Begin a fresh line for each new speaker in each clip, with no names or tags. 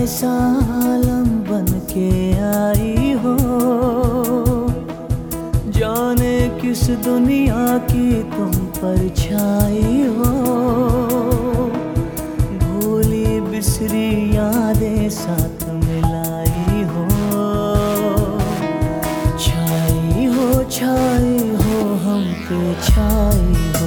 सालम बन के आई हो, जाने किस दुनिया की तुम परछाई हो। भूली बिसरी यादें साथ मिलाई हो, छाई हो हम पे छाई हो।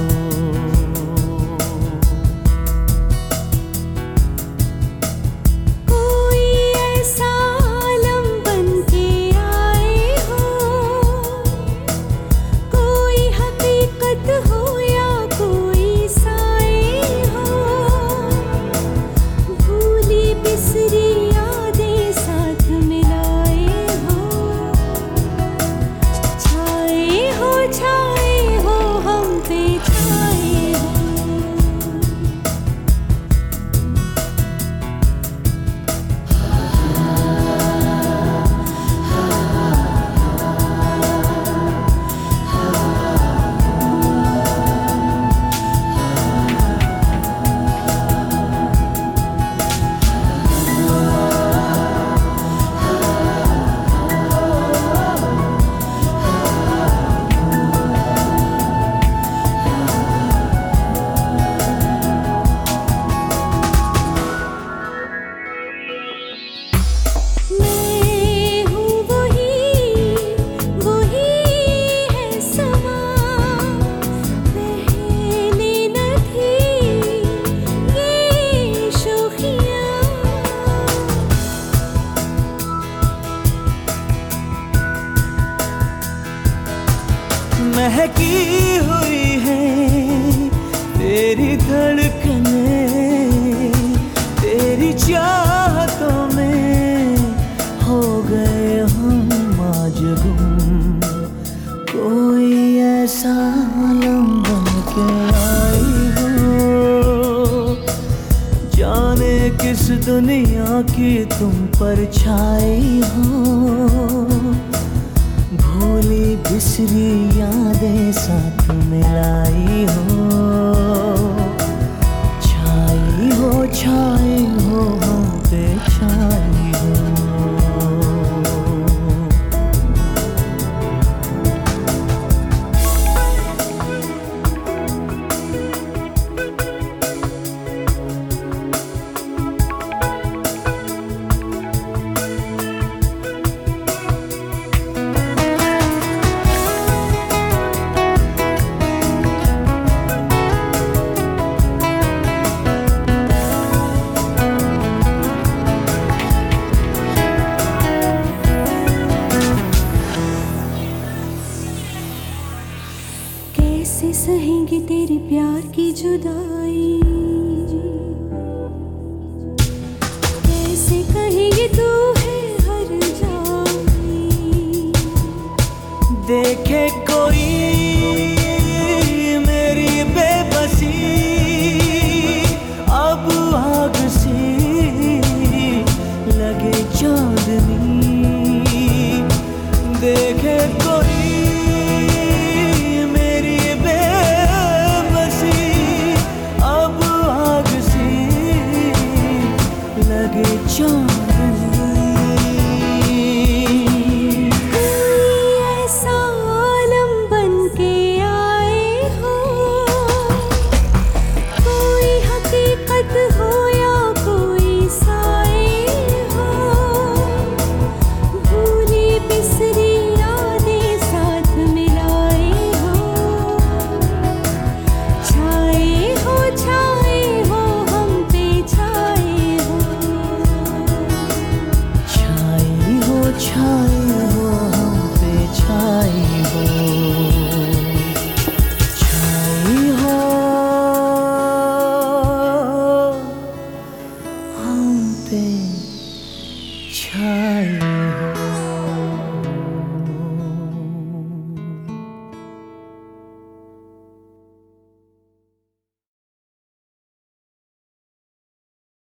महकी हुई है तेरी धड़कनें, तेरी चाहतों में हो गए हम आज गुम। कोई ऐसा आलम बन के आई हो, जाने किस दुनिया की तुम परछाई हो। भूली बिसरी यादें साथ मिलाई हो, छाई हो हम पे छाई हो।
कैसे सहेंगे तेरे प्यार की जुदाई, कैसे कहेंगे तू है हर जाई।
देखे कोई मेरी बेबसी, अब आग सी लगे चांदनी। देखे कोई
ऐसा आलम बन के आए हो, कोई हकीकत हो या कोई साए हो। भूली बिसरी यादें साथ मिलाए हो, छाए हो हम पे छाए हो।
छाई हो हम पे छाई हो, छाई हो हम पे छाई हो।